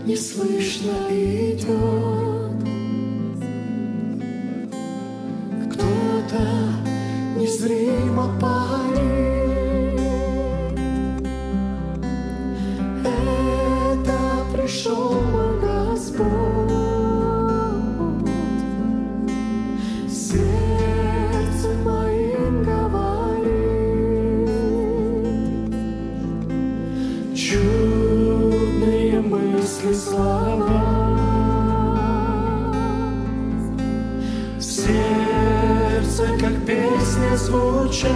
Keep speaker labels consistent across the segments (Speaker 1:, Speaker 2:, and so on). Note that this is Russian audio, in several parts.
Speaker 1: неслышно идет. Кто-то незримо парит. Это пришел мой Господь. Сердцем моим говорит. Чудные мысли, слова в сердце, как песня звучат.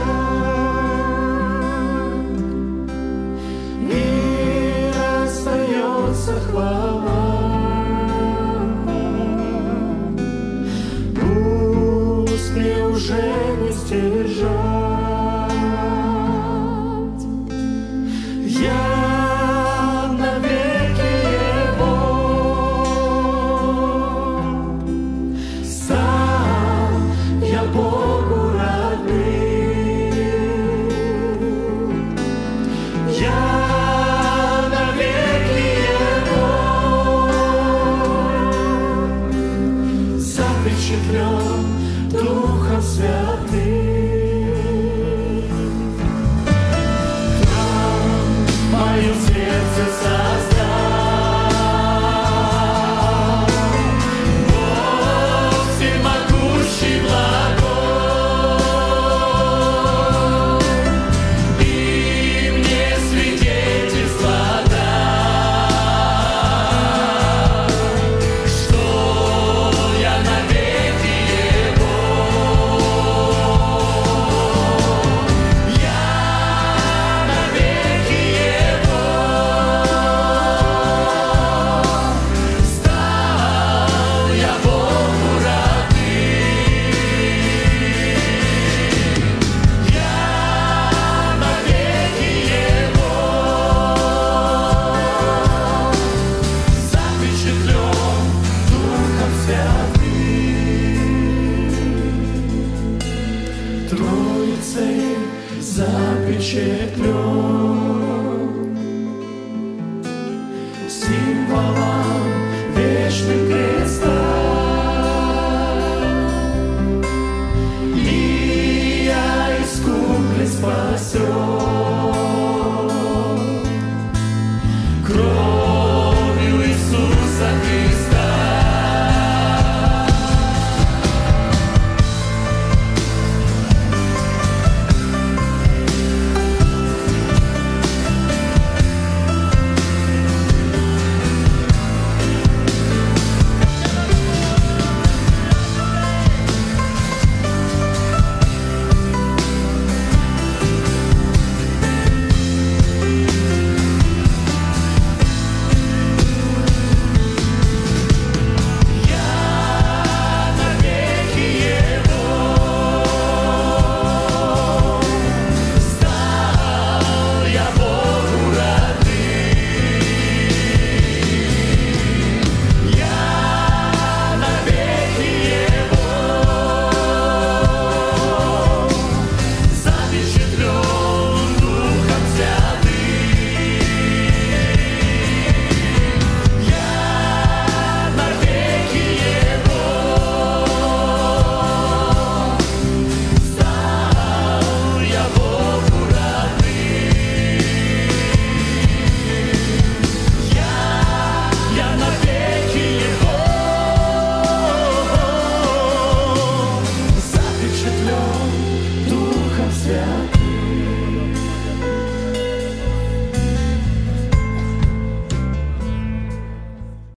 Speaker 1: И остается хвала. Пусть мне уже не сдержать. Я навеки Его стал, я Богу родным. Я навеки Его запечатлен Духом Святым. В моем сердце создал Бог всемогущий, благой, и мне свидетельство дай, что я навеки Его. Я навеки Его стал, я Богу родным. Я навеки Его запечатлен Духом Святым. Троицей запечатлен, символом вечным креста. И я искуплен, спасен. Кровь